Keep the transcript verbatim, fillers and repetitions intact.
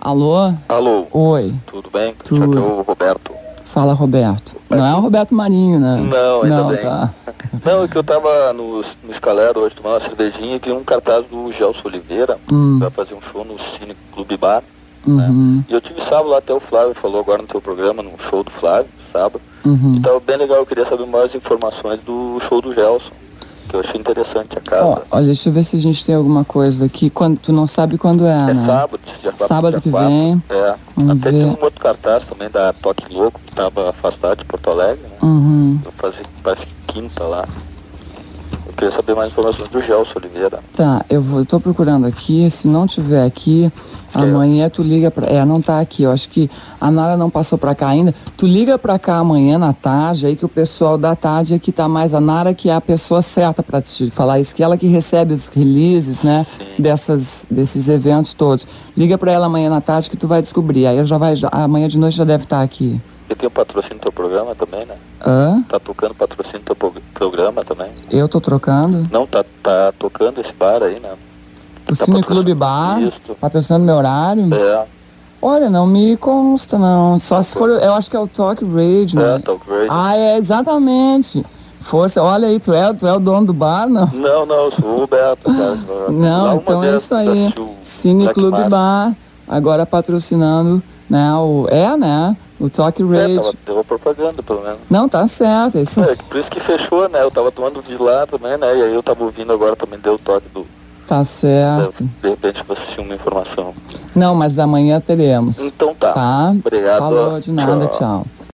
Alô? Alô. Oi. Tudo bem? Tudo. Aqui é o Roberto. Fala, Roberto. Não é o Roberto Marinho, né? Não, ainda Não, bem. tá. Não, é que eu tava no, no Escalero hoje tomando uma cervejinha e vi um cartaz do Gelson Oliveira, Hum. que vai fazer um show no Cine Clube Bar. Uhum. Né? E eu tive sábado lá, até o Flávio falou agora no teu programa, no show do Flávio, sábado. Uhum. E tava bem legal, eu queria saber mais informações do show do Gelson, que eu achei interessante a casa. Ó, olha, deixa eu ver se a gente tem alguma coisa aqui. Quando, tu não sabe quando é, É né? sábado, dia quatro, Sábado dia que quatro. vem. É. Vamos Até ver. tem um outro cartaz também da Toque Louco, que estava afastado de Porto Alegre, né? Uhum. Eu fazia, parece que quinta lá. Eu queria saber mais informações do Gelson Oliveira. Tá, eu, vou, eu tô procurando aqui. Se não tiver aqui, amanhã tu liga pra... É, não tá aqui. Eu acho que a Nara não passou pra cá ainda. Tu liga pra cá amanhã na tarde, aí que o pessoal da tarde aqui tá mais... A Nara que é a pessoa certa pra te falar isso, que ela que recebe os releases, né? Dessas, desses eventos todos. Liga pra ela amanhã na tarde que tu vai descobrir. Aí eu já vai... Já, amanhã de noite já deve estar aqui. Eu tenho patrocínio do teu programa também, né? Hã? Tá tocando patrocínio do teu pro- programa também? Eu tô trocando? Não, tá, tá tocando esse bar aí, né? O Tá Cine patrocin- Clube Bar, Isso. patrocinando meu horário? É, Olha, não me consta, não. Só se for, eu acho que é o Talk Radio, é, né? Talk Radio. Ah, é, exatamente. Força, olha aí, tu é, tu é o dono do bar, não? Não, não, eu sou o Roberto, cara. Lá Não, uma então é vez isso aí. assistiu Cine Black Clube Mass. Bar, agora patrocinando, né, o... É, né? O Talk É, Radio. tava, deu propaganda, pelo menos. Não, tá certo, é isso aí. É, que por isso que fechou, né? Eu tava tomando de lá também, né? E aí eu tava ouvindo agora também, deu o toque do... Tá certo. De repente vou assistir uma informação. Não, mas amanhã teremos. Então tá. Tá? Obrigado. Falou, de nada, Tchau. tchau.